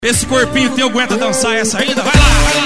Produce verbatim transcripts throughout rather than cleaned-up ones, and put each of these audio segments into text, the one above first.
Esse corpinho teu aguenta dançar essa ainda? Vai lá,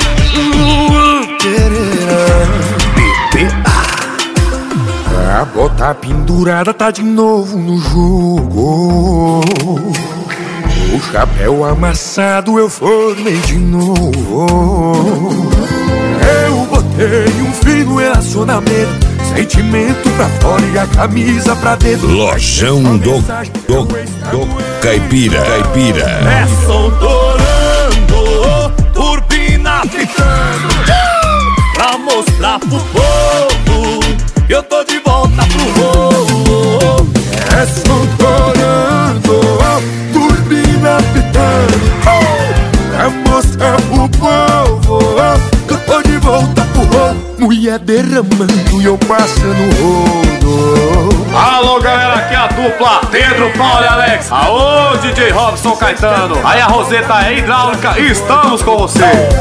vai lá. A bota pendurada tá de novo no jogo. O chapéu amassado eu formei de novo. Eu botei um fim no relacionamento, sentimento pra fora e a camisa pra dentro. Lojão do, do, do Caipira, Caipira. É soltorando, turbina pitando, pra mostrar pro povo que eu tô de volta pro rolo. É soltorando, turbina pitando, pra mostrar pro povo que eu tô de volta pro rolo. Mulher derramando e eu passando rodo. Alô galera, aqui é a dupla Pedro, Paulo e Alex. Aô D J Robson Caetano. Aí a Roseta é hidráulica e estamos com você.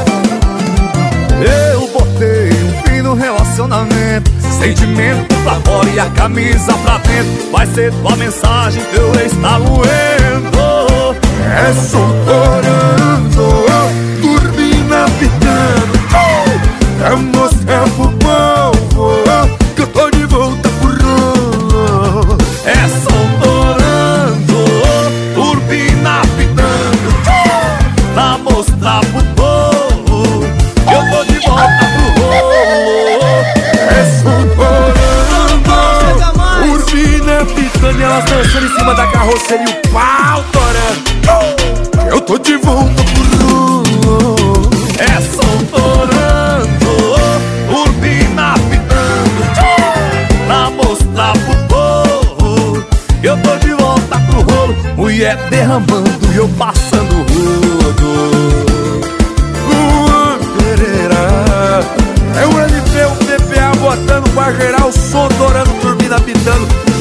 Eu botei um fim no relacionamento, sentimento pra fora e a camisa pra dentro. Vai ser tua mensagem, teu ex tá moendo. É soltorando, turbina pitando, pra mostrar pro povo que eu tô de volta pro rolo. É soltorando, turbina pitando, pra mostrar pro povo que eu tô de volta pro rolo. É soltorando, turbina pitando e elas dançando em cima da carroceria e o pau torando. Eu tô de volta pro rolo. É soltorando, turbina pitando, pra mostrar pro povo que eu tô de volta pro rolo. Mulher derramando e eu passando rodo. Luan Pereira, é o L P, o P P A botando pra geral, som torando, turbina pitando.